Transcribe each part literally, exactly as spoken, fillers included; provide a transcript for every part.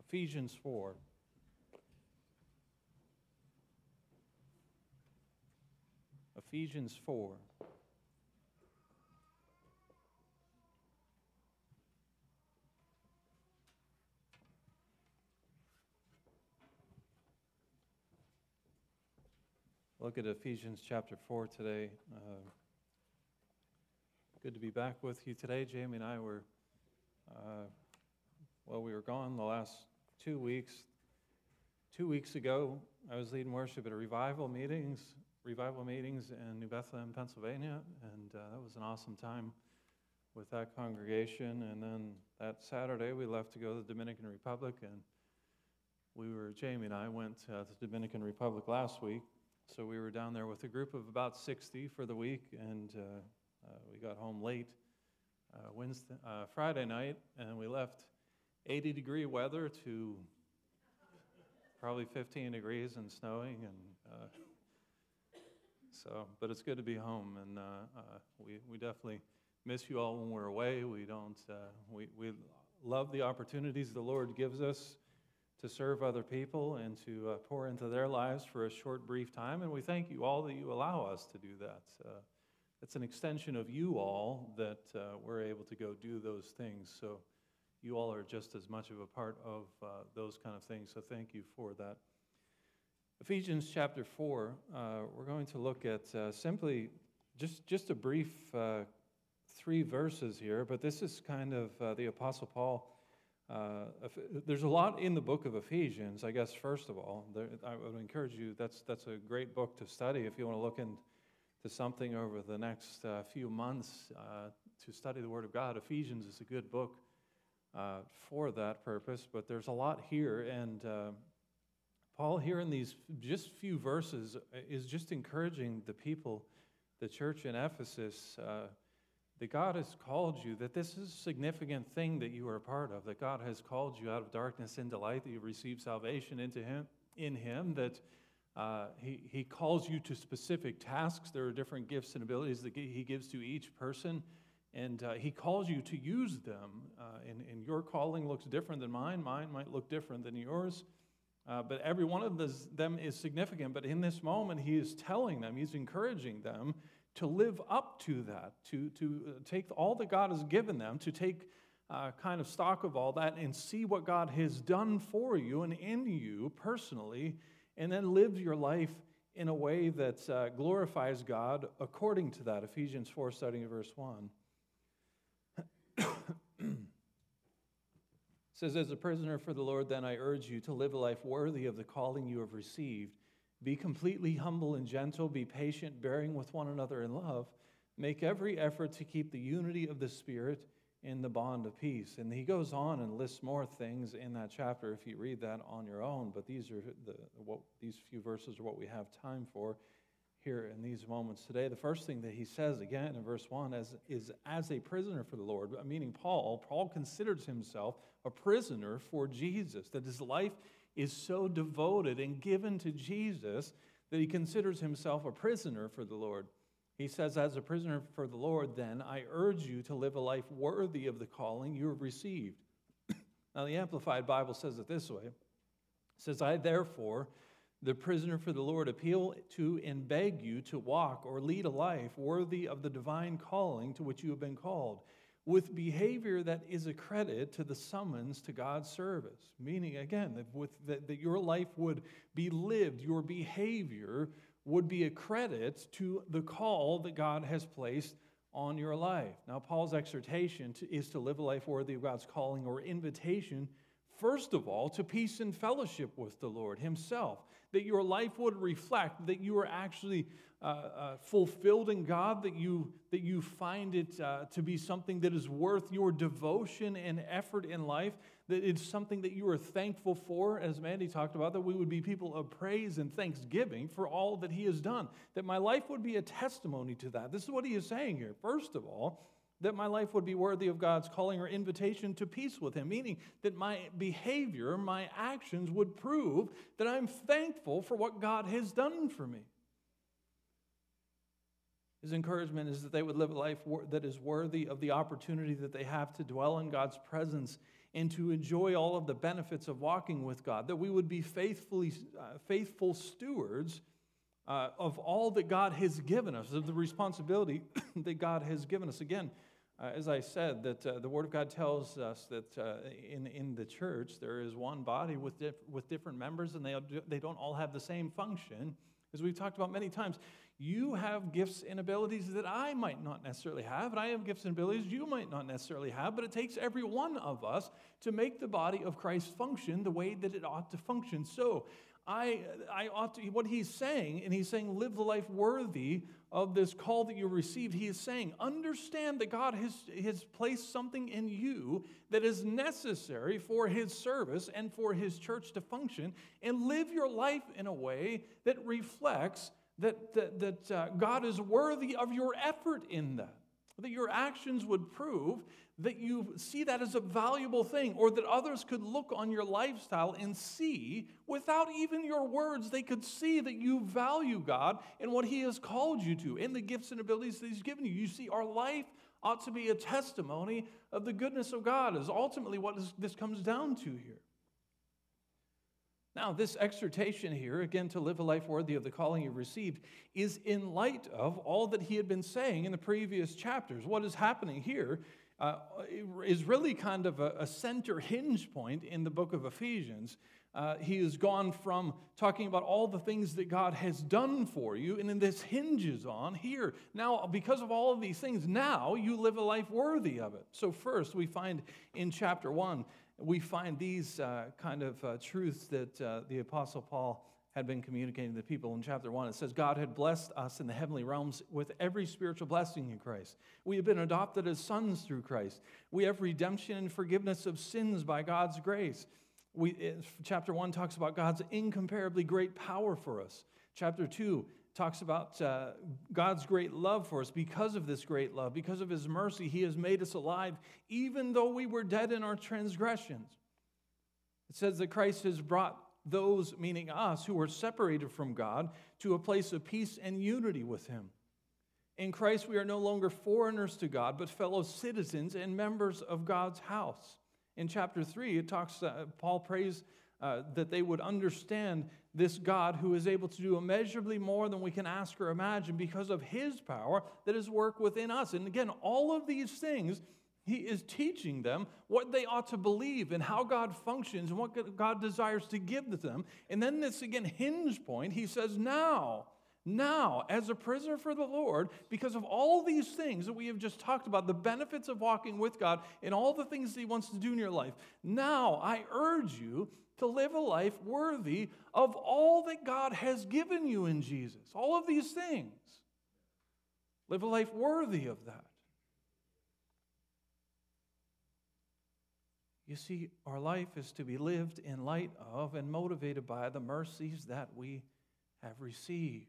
Ephesians four. Ephesians four. Look at Ephesians chapter four today. Uh, good to be back with you today. Jamie and I were, uh, well, we were gone the last two weeks. Two weeks ago, I was leading worship at a revival meetings, revival meetings in New Bethlehem, Pennsylvania, and uh, that was an awesome time with that congregation. And then that Saturday, we left to go to the Dominican Republic, and we were, Jamie and I went uh, to the Dominican Republic last week. So we were down there with a group of about sixty for the week, and uh, uh, we got home late uh, Wednesday, uh, Friday night, and we left eighty degree weather to probably fifteen degrees and snowing, and uh, so. But it's good to be home, and uh, uh, we we definitely miss you all when we're away. We don't uh, we we love the opportunities the Lord gives us to serve other people and to uh, pour into their lives for a short, brief time. And we thank you all that you allow us to do that. Uh, it's an extension of you all that uh, we're able to go do those things. So you all are just as much of a part of uh, those kind of things. So thank you for that. Ephesians chapter four, uh, we're going to look at uh, simply just, just a brief uh, three verses here, but this is kind of uh, the Apostle Paul. Uh, there's a lot in the book of Ephesians, I guess, first of all. There, I would encourage you, that's that's a great book to study if you want to look into something over the next uh, few months uh, to study the Word of God. Ephesians is a good book uh, for that purpose, but there's a lot here, and uh, Paul here in these just few verses is just encouraging the people, the church in Ephesus, uh, that God has called you, that this is a significant thing that you are a part of, that God has called you out of darkness into light, that you receive salvation into Him, in Him, that uh, he, he calls you to specific tasks. There are different gifts and abilities that He gives to each person, and uh, He calls you to use them. Uh, and, and your calling looks different than mine. Mine might look different than yours. Uh, but every one of this, them is significant. But in this moment, He is telling them, He's encouraging them to live up to that, to, to take all that God has given them, to take uh, kind of stock of all that and see what God has done for you and in you personally, and then live your life in a way that uh, glorifies God according to that. Ephesians four, starting at verse one. It says, as a prisoner for the Lord, then I urge you to live a life worthy of the calling you have received. Be completely humble and gentle. Be patient, bearing with one another in love. Make every effort to keep the unity of the Spirit in the bond of peace. And he goes on and lists more things in that chapter if you read that on your own. But these are the what these few verses are what we have time for here in these moments today. The first thing that he says again in verse one is, is as a prisoner for the Lord, meaning Paul. Paul considers himself a prisoner for Jesus, that his life is so devoted and given to Jesus that he considers himself a prisoner for the Lord. He says, as a prisoner for the Lord, then, I urge you to live a life worthy of the calling you have received. Now, the Amplified Bible says it this way. It says, I, therefore, the prisoner for the Lord, appeal to and beg you to walk or lead a life worthy of the divine calling to which you have been called, with behavior that is a credit to the summons to God's service. Meaning, again, that, with, that, that your life would be lived, your behavior would be a credit to the call that God has placed on your life. Now, Paul's exhortation to, is to live a life worthy of God's calling or invitation, first of all, to peace and fellowship with the Lord Himself, that your life would reflect that you are actually uh, uh, fulfilled in God, that you, that you find it uh, to be something that is worth your devotion and effort in life, that it's something that you are thankful for, as Mandy talked about, that we would be people of praise and thanksgiving for all that He has done, that my life would be a testimony to that. This is what he is saying here. First of all, that my life would be worthy of God's calling or invitation to peace with Him, meaning that my behavior, my actions would prove that I'm thankful for what God has done for me. His encouragement is that they would live a life that is worthy of the opportunity that they have to dwell in God's presence and to enjoy all of the benefits of walking with God, that we would be faithfully, uh, faithful stewards uh, of all that God has given us, of the responsibility that God has given us. Again, uh, as I said, that uh, the Word of God tells us that uh, in, in the church there is one body with, diff- with different members, and they, they don't all have the same function. As we've talked about many times, you have gifts and abilities that I might not necessarily have, and I have gifts and abilities you might not necessarily have, but it takes every one of us to make the body of Christ function the way that it ought to function. So I, I ought to, what he's saying, and he's saying live the life worthy of this call that you received. He is saying understand that God has, has placed something in you that is necessary for his service and for his church to function, and live your life in a way that reflects that, that, that uh, God is worthy of your effort in that. That your actions would prove that you see that as a valuable thing, or that others could look on your lifestyle and see, without even your words, they could see that you value God and what he has called you to, and the gifts and abilities that he's given you. You see, our life ought to be a testimony of the goodness of God, is ultimately what this comes down to here. Now, this exhortation here, again, to live a life worthy of the calling you received, is in light of all that he had been saying in the previous chapters. What is happening here uh, is really kind of a, a center hinge point in the book of Ephesians. Uh, he has gone from talking about all the things that God has done for you, and then this hinges on here. Now, because of all of these things, now you live a life worthy of it. So first, we find in chapter one, we find these uh, kind of uh, truths that uh, the Apostle Paul had been communicating to the people in chapter one. It says, God had blessed us in the heavenly realms with every spiritual blessing in Christ. We have been adopted as sons through Christ. We have redemption and forgiveness of sins by God's grace. We, chapter one talks about God's incomparably great power for us. Chapter two talks about uh, God's great love for us. Because of this great love, because of his mercy, he has made us alive, even though we were dead in our transgressions. It says that Christ has brought those, meaning us, who were separated from God, to a place of peace and unity with him. In Christ, we are no longer foreigners to God, but fellow citizens and members of God's house. In chapter three, it talks, uh, Paul prays uh, that they would understand this God who is able to do immeasurably more than we can ask or imagine because of his power that is work within us. And again, all of these things, he is teaching them what they ought to believe and how God functions and what God desires to give to them. And then this, again, hinge point, he says, now, now, as a prisoner for the Lord, because of all these things that we have just talked about, the benefits of walking with God and all the things that he wants to do in your life, now I urge you to live a life worthy of all that God has given you in Jesus. All of these things. Live a life worthy of that. You see, our life is to be lived in light of and motivated by the mercies that we have received.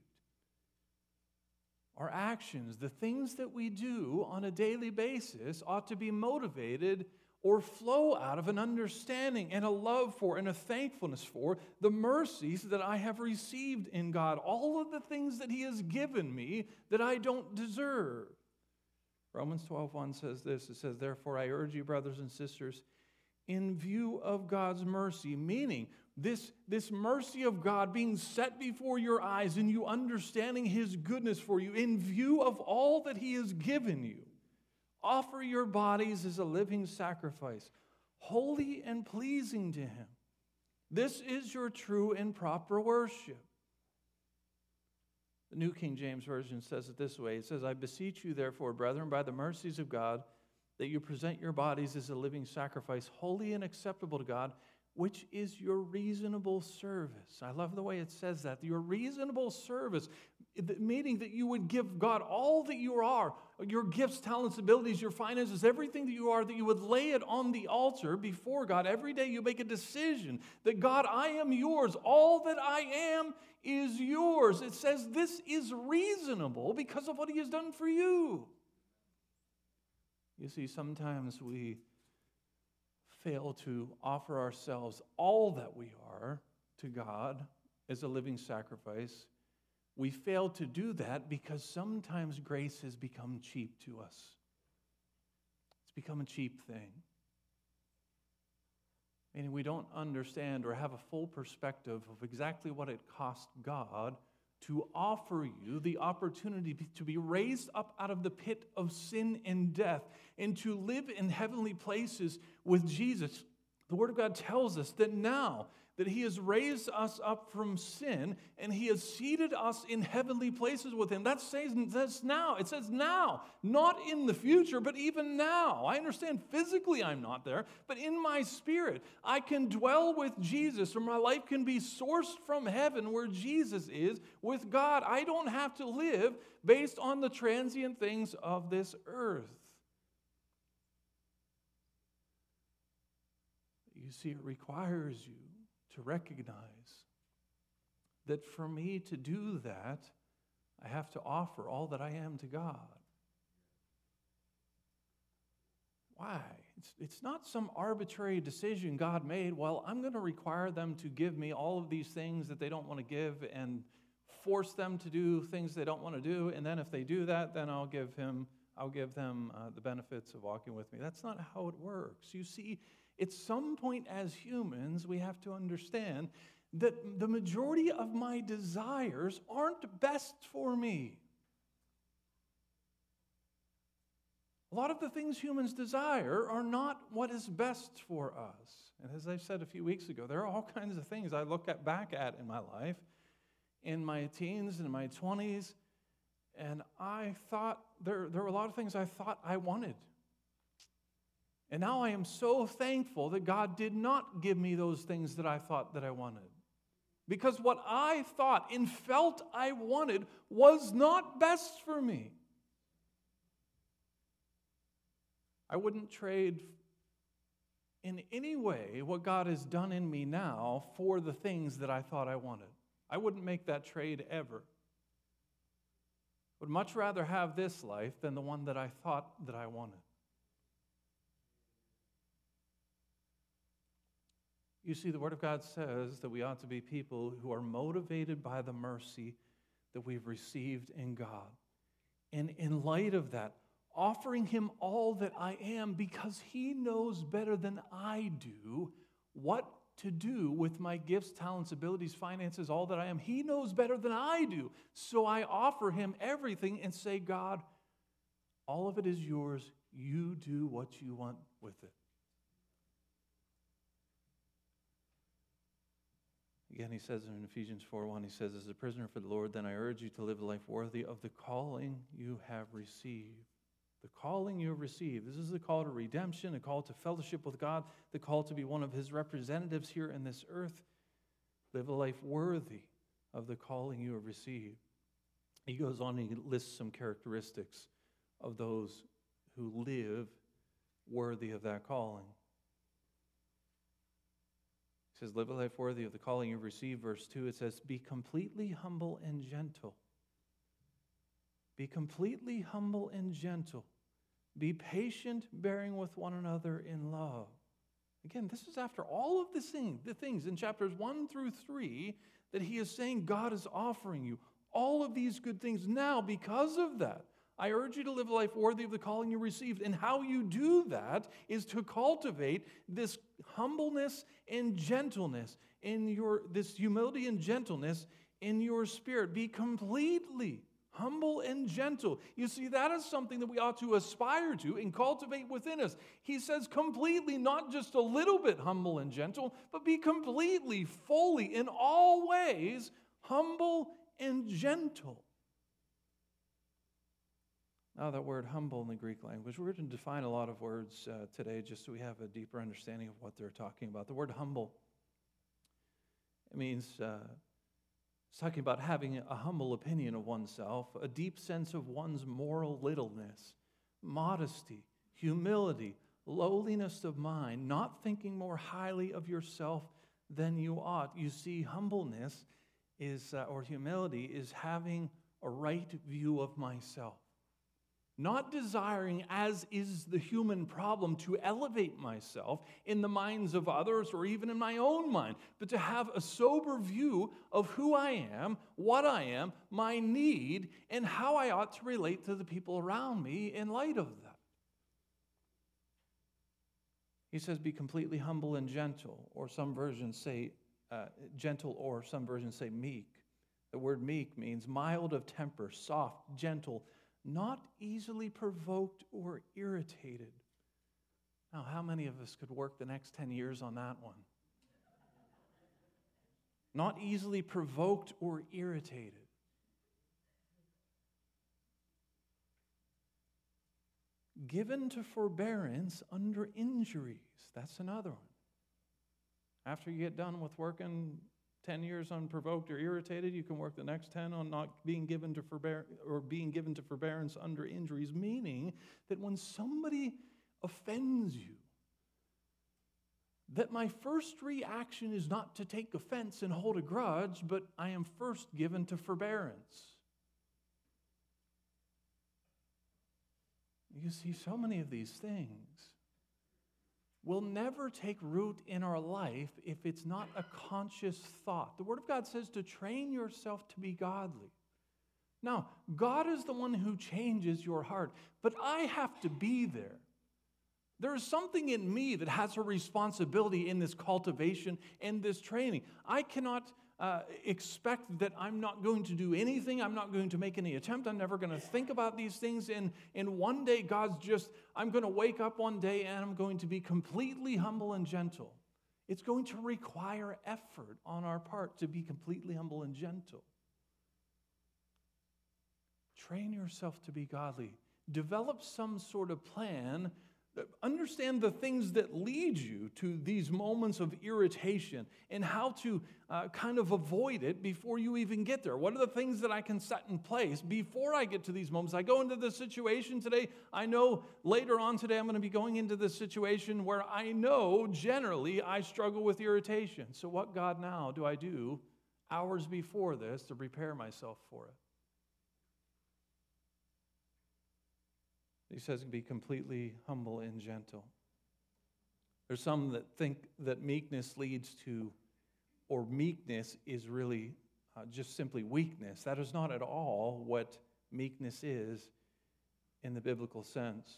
Our actions, the things that we do on a daily basis, ought to be motivated or flow out of an understanding and a love for and a thankfulness for the mercies that I have received in God. All of the things that he has given me that I don't deserve. Romans twelve one says this. It says, therefore I urge you, brothers and sisters, in view of God's mercy, meaning this, this mercy of God being set before your eyes and you understanding his goodness for you, in view of all that he has given you, offer your bodies as a living sacrifice, holy and pleasing to him. This is your true and proper worship. The New King James Version says it this way. It says, I beseech you, therefore, brethren, by the mercies of God, that you present your bodies as a living sacrifice, holy and acceptable to God, which is your reasonable service. I love the way it says that. Your reasonable service, meaning that you would give God all that you are, your gifts, talents, abilities, your finances, everything that you are, that you would lay it on the altar before God. Every day you make a decision that, God, I am yours. All that I am is yours. It says this is reasonable because of what he has done for you. You see, sometimes we fail to offer ourselves all that we are to God as a living sacrifice. We fail to do that because sometimes grace has become cheap to us. It's become a cheap thing. meaning we don't understand or have a full perspective of exactly what it cost God to offer you the opportunity to be raised up out of the pit of sin and death and to live in heavenly places with Jesus. The Word of God tells us that now that He has raised us up from sin and He has seated us in heavenly places with Him. That says that's now. It says now, not in the future, but even now. I understand physically I'm not there, but in my spirit, I can dwell with Jesus, or my life can be sourced from heaven where Jesus is with God. I don't have to live based on the transient things of this earth. You see, it requires you to recognize that for me to do that, I have to offer all that I am to God. Why? It's, it's not some arbitrary decision God made. Well, I'm going to require them to give me all of these things that they don't want to give and force them to do things they don't want to do. And then if they do that, then I'll give him, I'll give them uh, the benefits of walking with me. That's not how it works. You see, at some point as humans, we have to understand that the majority of my desires aren't best for me. A lot of the things humans desire are not what is best for us. And as I said a few weeks ago, there are all kinds of things I look at, back at in my life, in my teens and my twenties, and I thought, there, there were a lot of things I thought I wanted. And now I am so thankful that God did not give me those things that I thought that I wanted. Because what I thought and felt I wanted was not best for me. I wouldn't trade in any way what God has done in me now for the things that I thought I wanted. I wouldn't make that trade ever. I would much rather have this life than the one that I thought that I wanted. You see, the Word of God says that we ought to be people who are motivated by the mercy that we've received in God. And in light of that, offering Him all that I am because He knows better than I do what to do with my gifts, talents, abilities, finances, all that I am. He knows better than I do. So I offer Him everything and say, God, all of it is yours. You do what you want with it. Again, he says in Ephesians four one, he says, as a prisoner for the Lord, then I urge you to live a life worthy of the calling you have received. The calling you have received. This is the call to redemption, a call to fellowship with God, the call to be one of His representatives here in this earth. Live a life worthy of the calling you have received. He goes on and he lists some characteristics of those who live worthy of that calling. It says, live a life worthy of the calling you've received. Verse two, it says, be completely humble and gentle. Be completely humble and gentle. Be patient, bearing with one another in love. Again, this is after all of the things, the things in chapters one through three that he is saying God is offering you. All of these good things now because of that. I urge you to live a life worthy of the calling you received. And how you do that is to cultivate this humbleness and gentleness in your, this humility and gentleness in your spirit. Be completely humble and gentle. You see, that is something that we ought to aspire to and cultivate within us. He says completely, not just a little bit humble and gentle, but be completely, fully, in all ways, humble and gentle. Now, that word humble in the Greek language, we're going to define a lot of words uh, today just so we have a deeper understanding of what they're talking about. The word humble, it means uh, it's talking about having a humble opinion of oneself, a deep sense of one's moral littleness, modesty, humility, lowliness of mind, not thinking more highly of yourself than you ought. You see, humbleness is, uh, or humility is having a right view of myself. Not desiring, as is the human problem, to elevate myself in the minds of others or even in my own mind, but to have a sober view of who I am, what I am, my need, and how I ought to relate to the people around me in light of that. He says, be completely humble and gentle, or some versions say uh, gentle, or some versions say meek. The word meek means mild of temper, soft, gentle, not easily provoked or irritated. Now, how many of us could work the next ten years on that one? Not easily provoked or irritated. Given to forbearance under injuries. That's another one. After you get done with working ten years unprovoked or irritated, you can work the next ten on not being given to forbear or being given to forbearance under injuries, meaning that when somebody offends you, that my first reaction is not to take offense and hold a grudge, but I am first given to forbearance. You see, so many of these things will never take root in our life if it's not a conscious thought. The Word of God says to train yourself to be godly. Now, God is the one who changes your heart, but I have to be there. There is something in me that has a responsibility in this cultivation and this training. I cannot uh, expect that I'm not going to do anything. I'm not going to make any attempt. I'm never going to think about these things. And, and one day, God's just, I'm going to wake up one day and I'm going to be completely humble and gentle. It's going to require effort on our part to be completely humble and gentle. Train yourself to be godly. Develop some sort of plan. Understand the things that lead you to these moments of irritation and how to uh, kind of avoid it before you even get there. What are the things that I can set in place before I get to these moments? I go into this situation today. I know later on today I'm going to be going into this situation where I know generally I struggle with irritation. So what, God, now do I do hours before this to prepare myself for it? He says be completely humble and gentle. There's some that think that meekness leads to, or meekness is really uh, just simply weakness. That is not at all what meekness is in the biblical sense.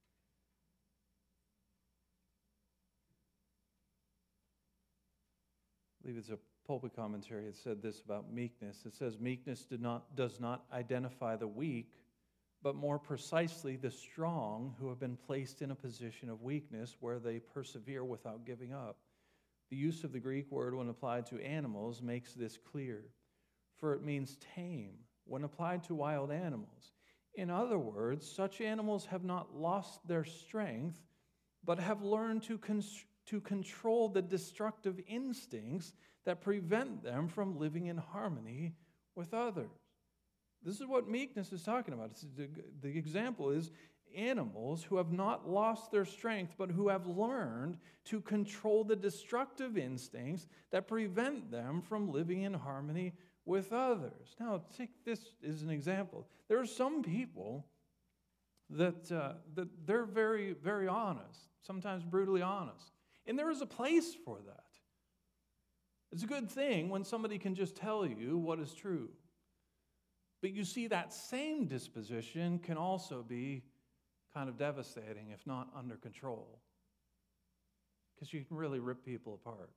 I believe it's a pulpit commentary that said this about meekness. It says meekness did not, does not identify the weak, but more precisely the strong who have been placed in a position of weakness where they persevere without giving up. The use of the Greek word when applied to animals makes this clear, for it means tame when applied to wild animals. In other words, such animals have not lost their strength, but have learned to, con- to control the destructive instincts that prevent them from living in harmony with others. This is what meekness is talking about. It's the, the example is animals who have not lost their strength, but who have learned to control the destructive instincts that prevent them from living in harmony with others. Now, take this as an example. There are some people that, uh, that they're very, very honest, sometimes brutally honest. And there is a place for that. It's a good thing when somebody can just tell you what is true. But you see, that same disposition can also be kind of devastating if not under control, because you can really rip people apart.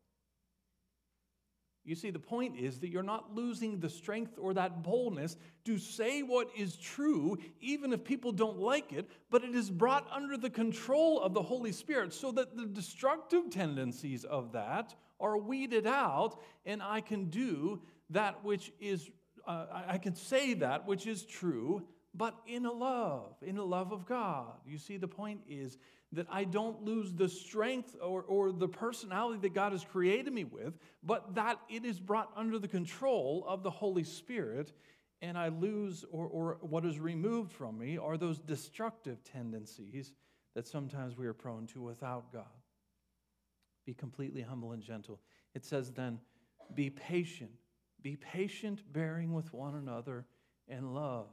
You see, the point is that you're not losing the strength or that boldness to say what is true, even if people don't like it, but it is brought under the control of the Holy Spirit so that the destructive tendencies of that are weeded out, and I can do that which is Uh, I can say that which is true, but in a love, in a love of God. You see, the point is that I don't lose the strength or, or the personality that God has created me with, but that it is brought under the control of the Holy Spirit, and I lose, or, or what is removed from me are those destructive tendencies that sometimes we are prone to without God. Be completely humble and gentle. It says then, be patient. Be patient, bearing with one another in love.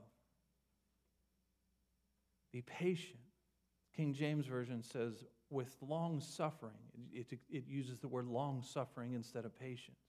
Be patient. King James Version says, with long suffering. It, it, it uses the word long suffering instead of patience.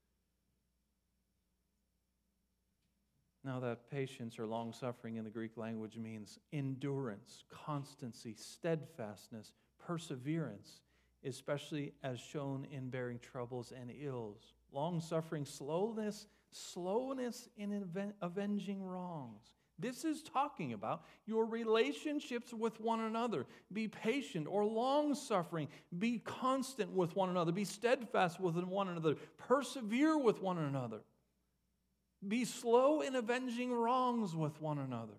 Now, that patience or long suffering in the Greek language means endurance, constancy, steadfastness, perseverance, especially as shown in bearing troubles and ills. Long-suffering, slowness, slowness in aven- avenging wrongs. This is talking about your relationships with one another. Be patient or long-suffering. Be constant with one another. Be steadfast with one another. Persevere with one another. Be slow in avenging wrongs with one another.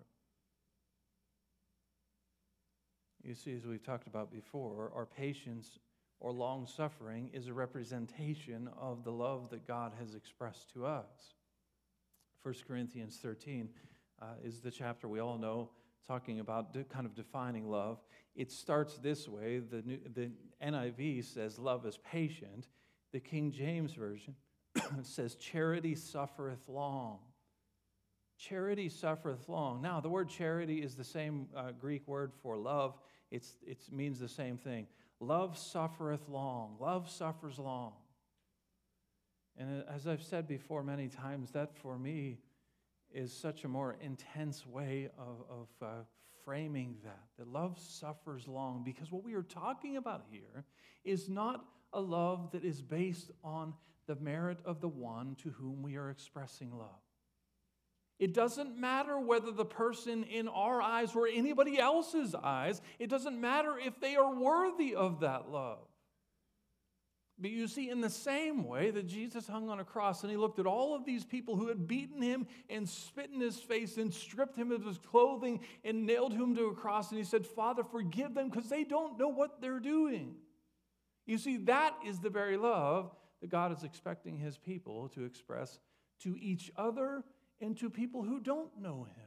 You see, as we've talked about before, our patience or long-suffering is a representation of the love that God has expressed to us. First Corinthians thirteen uh, is the chapter we all know, talking about de- kind of defining love. It starts this way. The, new, the N I V says love is patient. The King James Version says charity suffereth long. Charity suffereth long. Now, the word charity is the same uh, Greek word for love. It's, it means the same thing. Love suffereth long. Love suffers long. And as I've said before many times, that for me is such a more intense way of, of uh, framing that. That love suffers long, because what we are talking about here is not a love that is based on the merit of the one to whom we are expressing love. It doesn't matter whether the person in our eyes or anybody else's eyes, it doesn't matter if they are worthy of that love. But you see, in the same way that Jesus hung on a cross and he looked at all of these people who had beaten him and spit in his face and stripped him of his clothing and nailed him to a cross, and he said, Father, forgive them because they don't know what they're doing. You see, that is the very love that God is expecting his people to express to each other and to people who don't know him.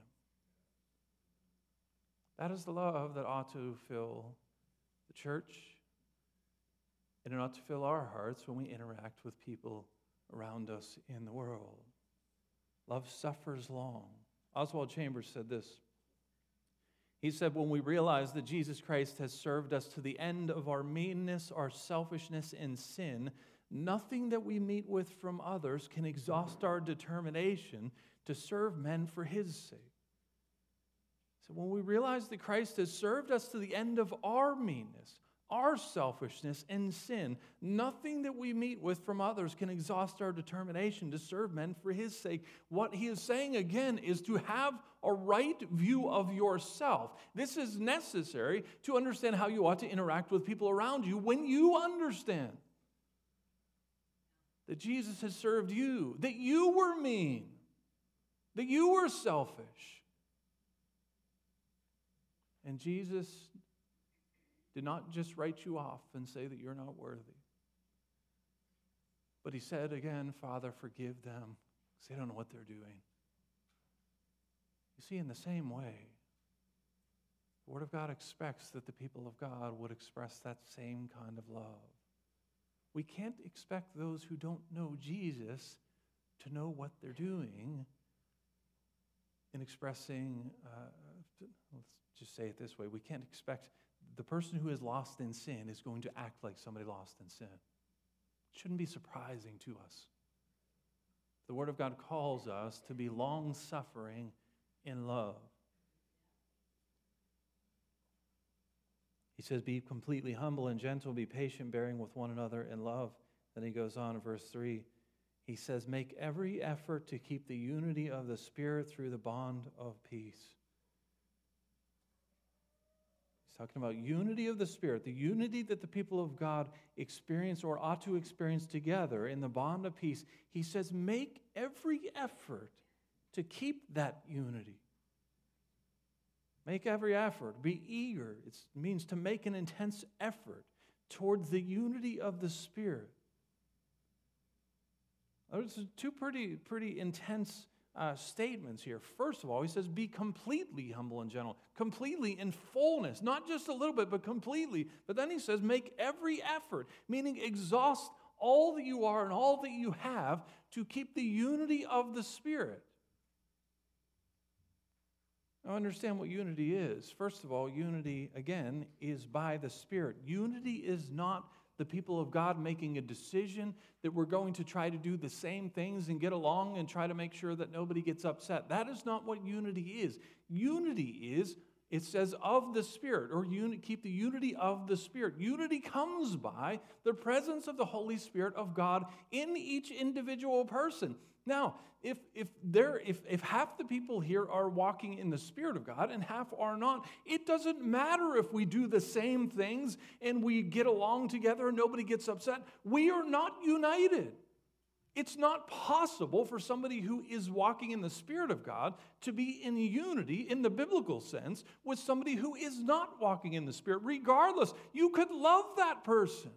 That is the love that ought to fill the church, and it ought to fill our hearts when we interact with people around us in the world. Love suffers long. Oswald Chambers said this. He said, when we realize that Jesus Christ has served us to the end of our meanness, our selfishness, and sin, nothing that we meet with from others can exhaust our determination to serve men for his sake. So when we realize that Christ has served us to the end of our meanness, our selfishness, and sin, nothing that we meet with from others can exhaust our determination to serve men for his sake. What he is saying again is to have a right view of yourself. This is necessary to understand how you ought to interact with people around you when you understand that Jesus has served you, that you were mean, that you were selfish. And Jesus did not just write you off and say that you're not worthy. But he said again, Father, forgive them, because they don't know what they're doing. You see, in the same way, the Word of God expects that the people of God would express that same kind of love. We can't expect those who don't know Jesus to know what they're doing in expressing, uh, let's just say it this way, we can't expect the person who is lost in sin is going to act like somebody lost in sin. It shouldn't be surprising to us. The Word of God calls us to be long-suffering in love. He says, be completely humble and gentle, be patient, bearing with one another in love. Then he goes on in verse three. He says, make every effort to keep the unity of the Spirit through the bond of peace. He's talking about unity of the Spirit, the unity that the people of God experience or ought to experience together in the bond of peace. He says, make every effort to keep that unity. Make every effort. Be eager. It means to make an intense effort towards the unity of the Spirit. There's two pretty, pretty intense uh, statements here. First of all, he says, be completely humble and gentle. Completely in fullness. Not just a little bit, but completely. But then he says, make every effort, meaning exhaust all that you are and all that you have to keep the unity of the Spirit. Now, understand what unity is. First of all, unity, again, is by the Spirit. Unity is not the people of God making a decision that we're going to try to do the same things and get along and try to make sure that nobody gets upset. That is not what unity is. Unity is it says of the Spirit, or uni- keep the unity of the Spirit. Unity comes by the presence of the Holy Spirit of God in each individual person. Now, if if there if if half the people here are walking in the Spirit of God and half are not, it doesn't matter if we do the same things and we get along together and nobody gets upset. We are not united. It's not possible for somebody who is walking in the Spirit of God to be in unity in the biblical sense with somebody who is not walking in the Spirit. Regardless, you could love that person,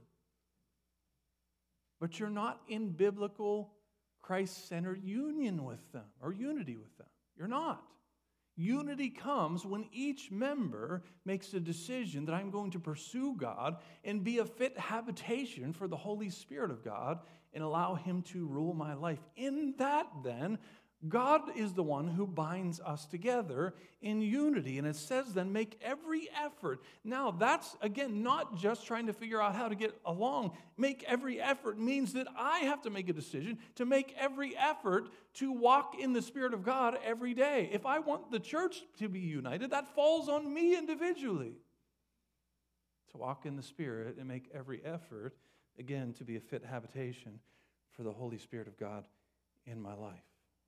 but you're not in biblical Christ-centered union with them or unity with them. You're not. Unity comes when each member makes a decision that I'm going to pursue God and be a fit habitation for the Holy Spirit of God and allow Him to rule my life. In that, then, God is the one who binds us together in unity. And it says then, make every effort. Now, that's, again, not just trying to figure out how to get along. Make every effort means that I have to make a decision to make every effort to walk in the Spirit of God every day. If I want the church to be united, that falls on me individually to walk in the Spirit and make every effort, again, to be a fit habitation for the Holy Spirit of God in my life.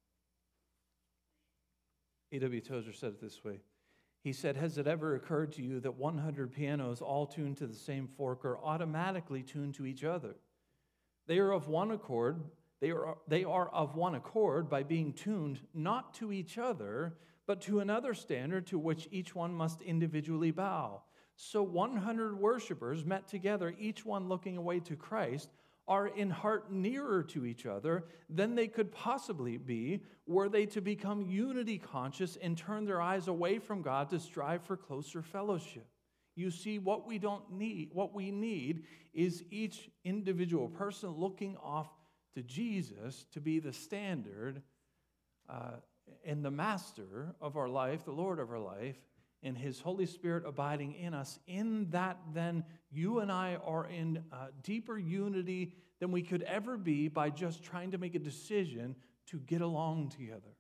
A W Tozer said it this way. He said, has it ever occurred to you that one hundred pianos all tuned to the same fork are automatically tuned to each other? They are of one accord. They are, they are of one accord by being tuned not to each other, but to another standard to which each one must individually bow. So one hundred worshipers met together, each one looking away to Christ, are in heart nearer to each other than they could possibly be were they to become unity conscious and turn their eyes away from God to strive for closer fellowship. You see, what we don't need, what we need is each individual person looking off to Jesus to be the standard uh, and the master of our life, the Lord of our life, and His Holy Spirit abiding in us. In that, then, you and I are in uh, deeper unity than we could ever be by just trying to make a decision to get along together.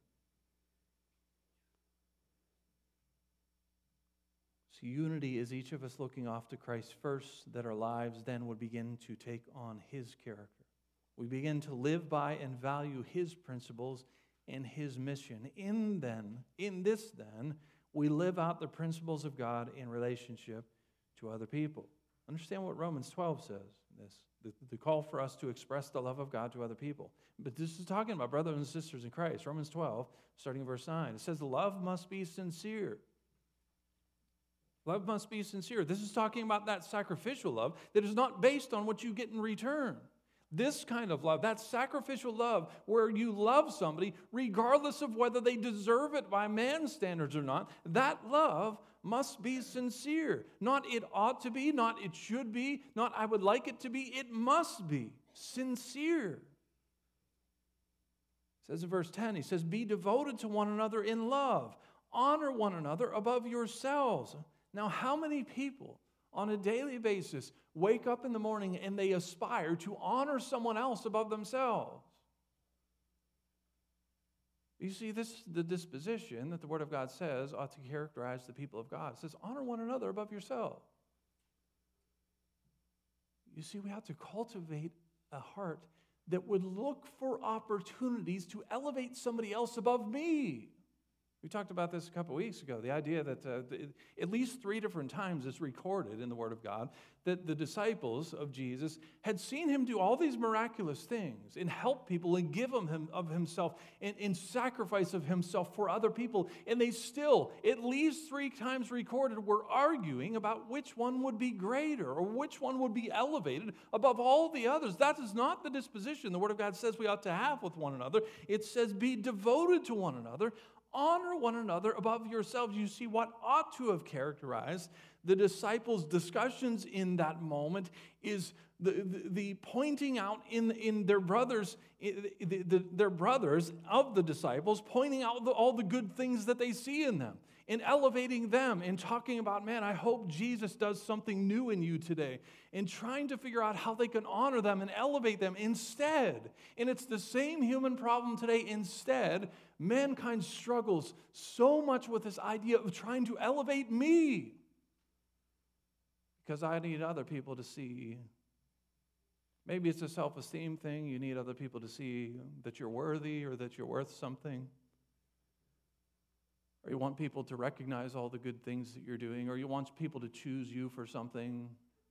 So unity is each of us looking off to Christ first, that our lives then would begin to take on His character. We begin to live by and value His principles and His mission. In then, in this then, we live out the principles of God in relationship to other people. Understand what Romans twelve says, this, the, the call for us to express the love of God to other people. But this is talking about brothers and sisters in Christ. Romans twelve, starting in verse nine, it says, love must be sincere. Love must be sincere. This is talking about that sacrificial love that is not based on what you get in return. This kind of love, that sacrificial love where you love somebody regardless of whether they deserve it by man's standards or not, that love must be sincere. Not it ought to be, not it should be, not I would like it to be. It must be sincere. It says in verse ten, he says, be devoted to one another in love. Honor one another above yourselves. Now, how many people on a daily basis wake up in the morning and they aspire to honor someone else above themselves? You see, this is the disposition that the Word of God says ought to characterize the people of God. It says, honor one another above yourself. You see, we have to cultivate a heart that would look for opportunities to elevate somebody else above me. We talked about this a couple weeks ago, the idea that uh, the, at least three different times it's recorded in the Word of God that the disciples of Jesus had seen Him do all these miraculous things and help people and give them him, of Himself and, and sacrifice of Himself for other people. And they still, at least three times recorded, were arguing about which one would be greater or which one would be elevated above all the others. That is not the disposition the Word of God says we ought to have with one another. It says be devoted to one another. Honor one another above yourselves. You see, what ought to have characterized the disciples' discussions in that moment is the, the, the pointing out in, in their brothers, the, the, their brothers of the disciples, pointing out the, all the good things that they see in them. in elevating them, in talking about, man, I hope Jesus does something new in you today, in trying to figure out how they can honor them and elevate them instead. And it's the same human problem today. Instead, mankind struggles so much with this idea of trying to elevate me because I need other people to see. Maybe it's a self-esteem thing. You need other people to see that you're worthy or that you're worth something. Or you want people to recognize all the good things that you're doing, or you want people to choose you for something.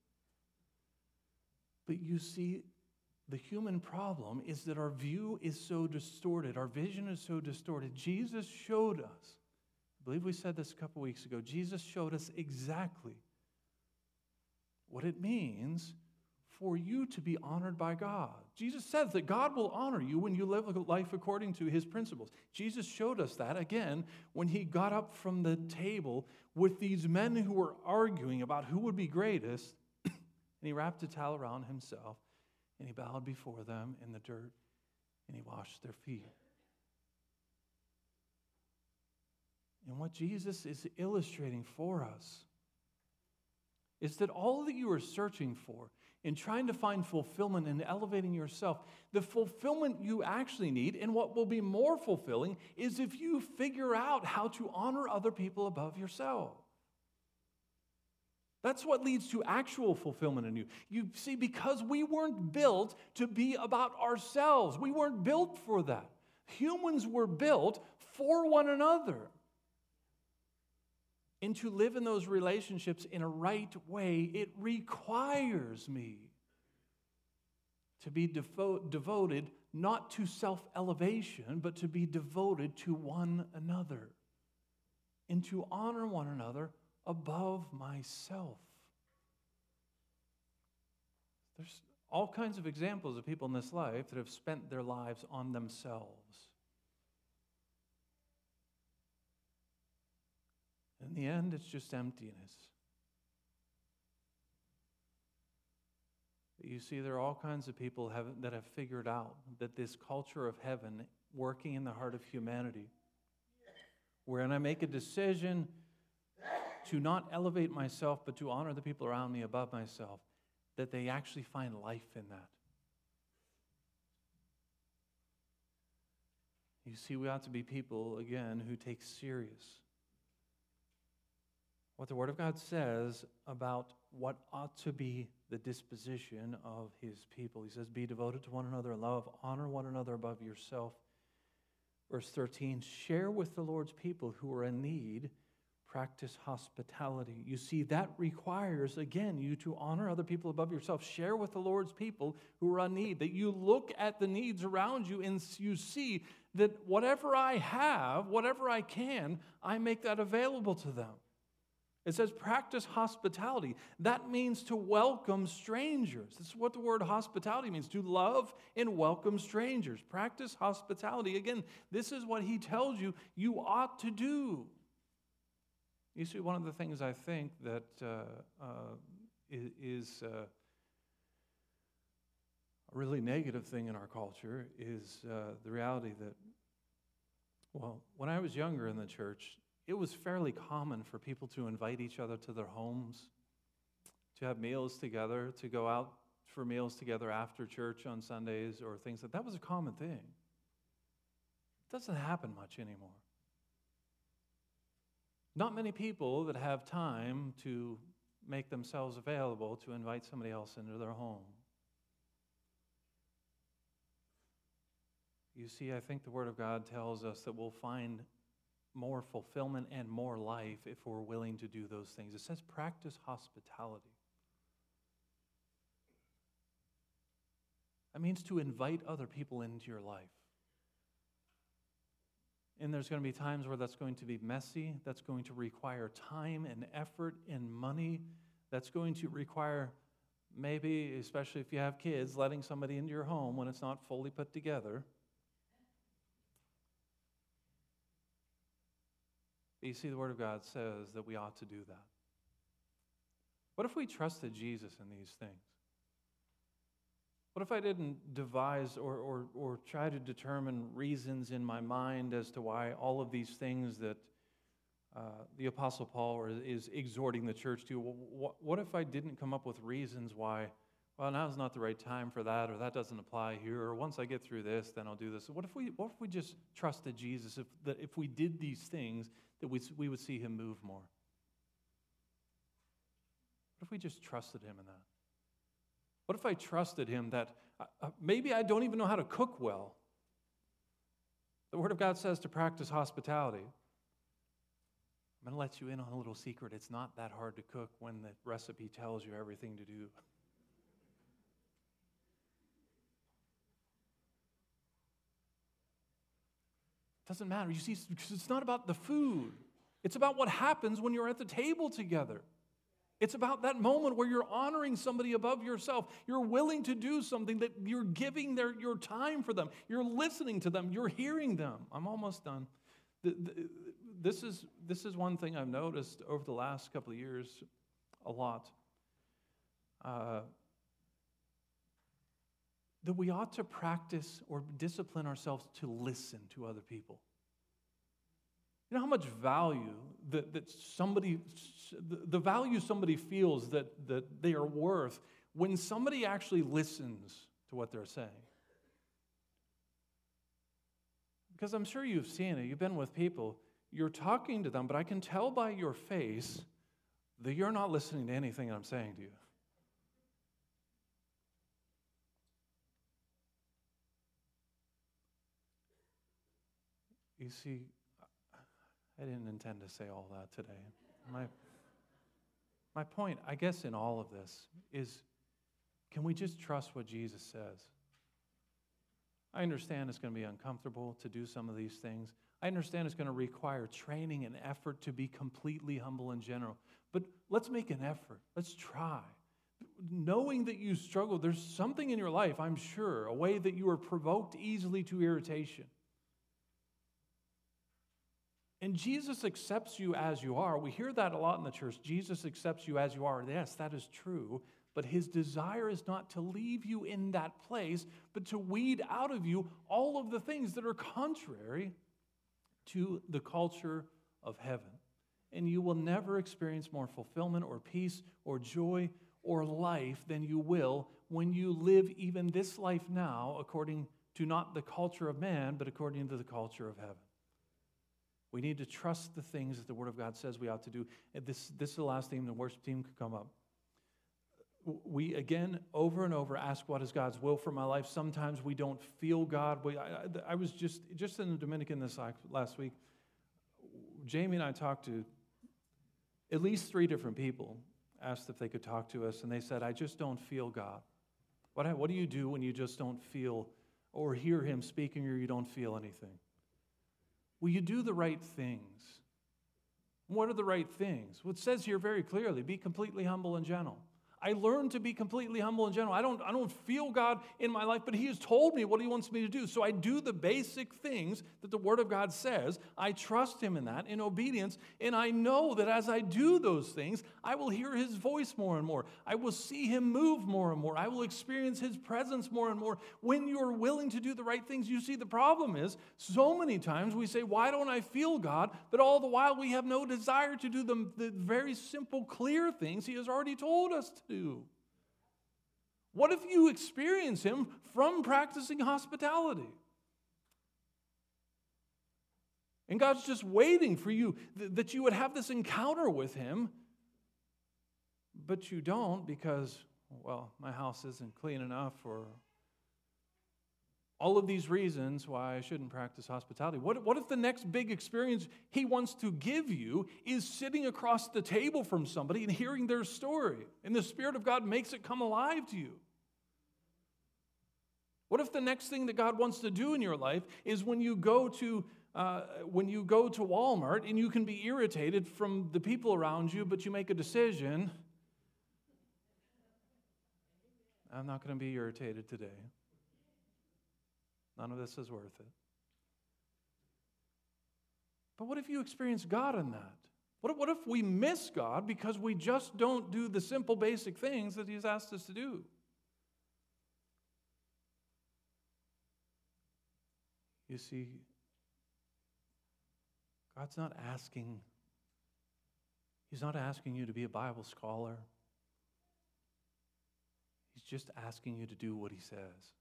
But you see, the human problem is that our view is so distorted. Our vision is so distorted. Jesus showed us, I believe we said this a couple weeks ago, Jesus showed us exactly what it means for you to be honored by God. Jesus says that God will honor you when you live a life according to his principles. Jesus showed us that, again, when he got up from the table with these men who were arguing about who would be greatest, and he wrapped a towel around himself, and he bowed before them in the dirt, and he washed their feet. And what Jesus is illustrating for us is that all that you are searching for in trying to find fulfillment and elevating yourself, the fulfillment you actually need, and what will be more fulfilling, is if you figure out how to honor other people above yourself. That's what leads to actual fulfillment in you. You see, because we weren't built to be about ourselves. We weren't built for that. Humans were built for one another. And to live in those relationships in a right way, it requires me to be devo- devoted not to self-elevation, but to be devoted to one another and to honor one another above myself. There's all kinds of examples of people in this life that have spent their lives on themselves. In the end, it's just emptiness. You see, there are all kinds of people have, that have figured out that this culture of heaven working in the heart of humanity, wherein I make a decision to not elevate myself, but to honor the people around me above myself, that they actually find life in that. You see, we ought to be people, again, who take serious what the Word of God says about what ought to be the disposition of his people. He says, be devoted to one another in love, honor one another above yourself. Verse thirteen, share with the Lord's people who are in need, practice hospitality. You see, that requires, again, you to honor other people above yourself. Share with the Lord's people who are in need, that you look at the needs around you and you see that whatever I have, whatever I can, I make that available to them. It says practice hospitality. That means to welcome strangers. This is what the word hospitality means, to love and welcome strangers. Practice hospitality. Again, this is what he tells you you ought to do. You see, one of the things I think that uh, uh, is uh, a really negative thing in our culture is uh, the reality that, well, when I was younger in the church, it was fairly common for people to invite each other to their homes, to have meals together, to go out for meals together after church on Sundays or things like that. That was a common thing. It doesn't happen much anymore. Not many people that have time to make themselves available to invite somebody else into their home. You see, I think the Word of God tells us that we'll find more fulfillment and more life if we're willing to do those things. It says practice hospitality. That means to invite other people into your life. And there's going to be times where that's going to be messy, that's going to require time and effort and money, that's going to require maybe, especially if you have kids, letting somebody into your home when it's not fully put together. You see, the Word of God says that we ought to do that. What if we trusted Jesus in these things? What if I didn't devise or, or, or try to determine reasons in my mind as to why all of these things that uh, the Apostle Paul is exhorting the church to, well, what, what if I didn't come up with reasons why, well, now's not the right time for that, or that doesn't apply here, or once I get through this, then I'll do this. What if we, what if we just trusted Jesus, if, that if we did these things, that we, we would see him move more? What if we just trusted him in that? What if I trusted him that uh, maybe I don't even know how to cook well? The Word of God says to practice hospitality. I'm going to let you in on a little secret. It's not that hard to cook when the recipe tells you everything to do. Doesn't matter. You see, it's not about the food. It's about what happens when you're at the table together. It's about that moment where you're honoring somebody above yourself. You're willing to do something that you're giving their, your time for them. You're listening to them. You're hearing them. I'm almost done. The, the, this is, this is one thing I've noticed over the last couple of years a lot. Uh, that we ought to practice or discipline ourselves to listen to other people. You know how much value that, that somebody, the value somebody feels that, that they are worth when somebody actually listens to what they're saying. Because I'm sure you've seen it. You've been with people. You're talking to them, but I can tell by your face that you're not listening to anything I'm saying to you. You see, I didn't intend to say all that today. My, my point, I guess, in all of this is, can we just trust what Jesus says? I understand it's going to be uncomfortable to do some of these things. I understand it's going to require training and effort to be completely humble in general. But let's make an effort. Let's try. Knowing that you struggle, there's something in your life, I'm sure, a way that you are provoked easily to irritation. And Jesus accepts you as you are. We hear that a lot in the church. Jesus accepts you as you are. Yes, that is true. But his desire is not to leave you in that place, but to weed out of you all of the things that are contrary to the culture of heaven. And you will never experience more fulfillment or peace or joy or life than you will when you live even this life now according to not the culture of man, but according to the culture of heaven. We need to trust the things that the Word of God says we ought to do. And this, this is the last thing. The worship team could come up. We, again, over and over ask what is God's will for my life. Sometimes we don't feel God. We, I, I, I was just, just in the Dominican this last week. Jamie and I talked to at least three different people, asked if they could talk to us, and they said, I just don't feel God. What, what do you do when you just don't feel or hear him speaking or you don't feel anything? Will you do the right things? What are the right things? Well, it says here very clearly, be completely humble and gentle. I learned to be completely humble and gentle. I don't, I don't feel God in my life, but he has told me what he wants me to do. So I do the basic things that the Word of God says. I trust him in that, in obedience, and I know that as I do those things, I will hear his voice more and more. I will see him move more and more. I will experience his presence more and more. When you're willing to do the right things, you see the problem is, so many times we say, why don't I feel God? But all the while we have no desire to do the, the very simple, clear things he has already told us to do. What if you experience him from practicing hospitality? And God's just waiting for you, th- that you would have this encounter with him, but you don't because, well, my house isn't clean enough, or all of these reasons why I shouldn't practice hospitality. What, what if the next big experience he wants to give you is sitting across the table from somebody and hearing their story, and the Spirit of God makes it come alive to you? What if the next thing that God wants to do in your life is when you go to uh, when you go to Walmart and you can be irritated from the people around you, but you make a decision, I'm not going to be irritated today. None of this is worth it. But what if you experience God in that? What if, what if we miss God because we just don't do the simple basic things that he's asked us to do? You see, God's not asking He's not asking you to be a Bible scholar. He's just asking you to do what he says.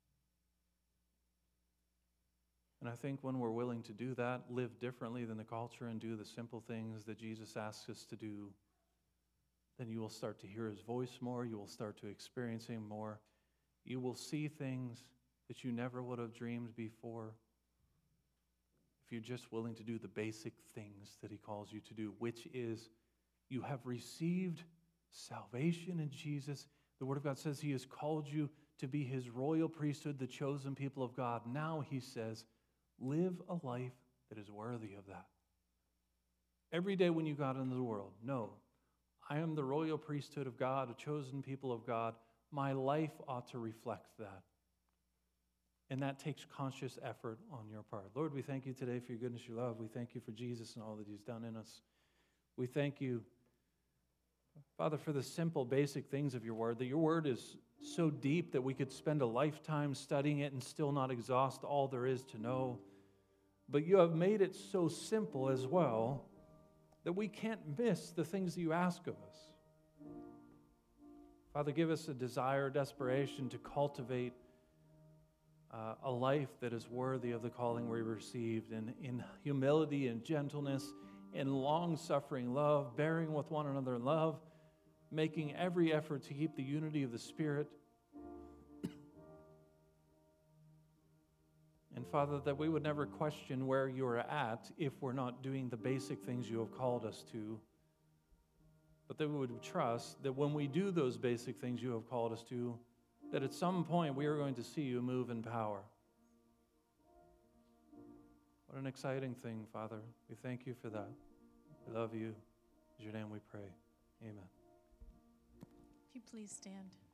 And I think when we're willing to do that, live differently than the culture and do the simple things that Jesus asks us to do, then you will start to hear his voice more. You will start to experience him more. You will see things that you never would have dreamed before. If you're just willing to do the basic things that he calls you to do, which is you have received salvation in Jesus. The Word of God says he has called you to be his royal priesthood, the chosen people of God. Now he says, live a life that is worthy of that. Every day when you got into the world, no, I am the royal priesthood of God, a chosen people of God. My life ought to reflect that. And that takes conscious effort on your part. Lord, we thank you today for your goodness, your love. We thank you for Jesus and all that he's done in us. We thank you, Father, for the simple, basic things of your word, that your word is so deep that we could spend a lifetime studying it and still not exhaust all there is to know. But you have made it so simple as well that we can't miss the things that you ask of us. Father, give us a desire, desperation to cultivate uh, a life that is worthy of the calling we received, and in humility and gentleness, in long-suffering love, bearing with one another in love, making every effort to keep the unity of the Spirit. And Father, that we would never question where you are at if we're not doing the basic things you have called us to, but that we would trust that when we do those basic things you have called us to, that at some point we are going to see you move in power. What an exciting thing, Father. We thank you for that. We love you. In your name we pray. Amen. If you please stand.